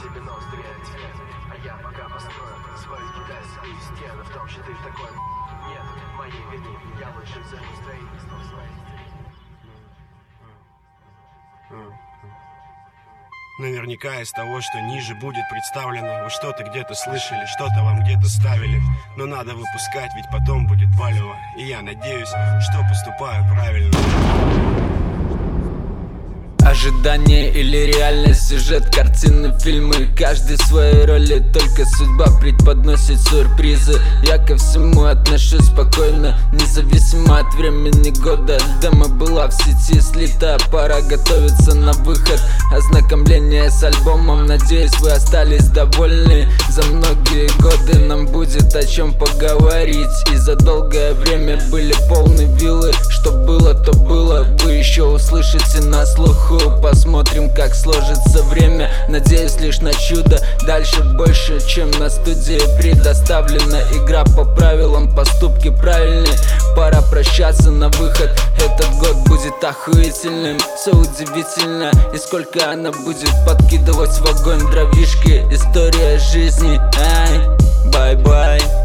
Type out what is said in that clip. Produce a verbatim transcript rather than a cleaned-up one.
себе нос дрянь. А я пока построю свою китайскую стену. В том, что ты такой нет моей вины. Я лучше займу строительством своей. Наверняка из того, что ниже будет представлено, вы что-то где-то слышали, что-то вам где-то ставили. Но надо выпускать, ведь потом будет валево. И я надеюсь, что поступаю правильно. Ожидание или реальность, сюжет, картины, фильмы. Каждый в своей роли, только судьба преподносит сюрпризы. Я ко всему отношусь спокойно, независимо от времени года. Демо была в сети слита, пора готовиться на выход. Ознакомление с альбомом, надеюсь, вы остались довольны. За многие годы нам будет о чем поговорить. И за долгое время были полны виллы. Что было, то было, вы еще услышите на слуху. Посмотрим, как сложится время. Надеюсь лишь на чудо. Дальше больше, чем на студии предоставлена. Игра по правилам, поступки правильные. Пора прощаться на выход. Этот год будет охуительным. Все удивительно. И сколько она будет подкидывать в огонь дровишки. История жизни. Ай, бай-бай.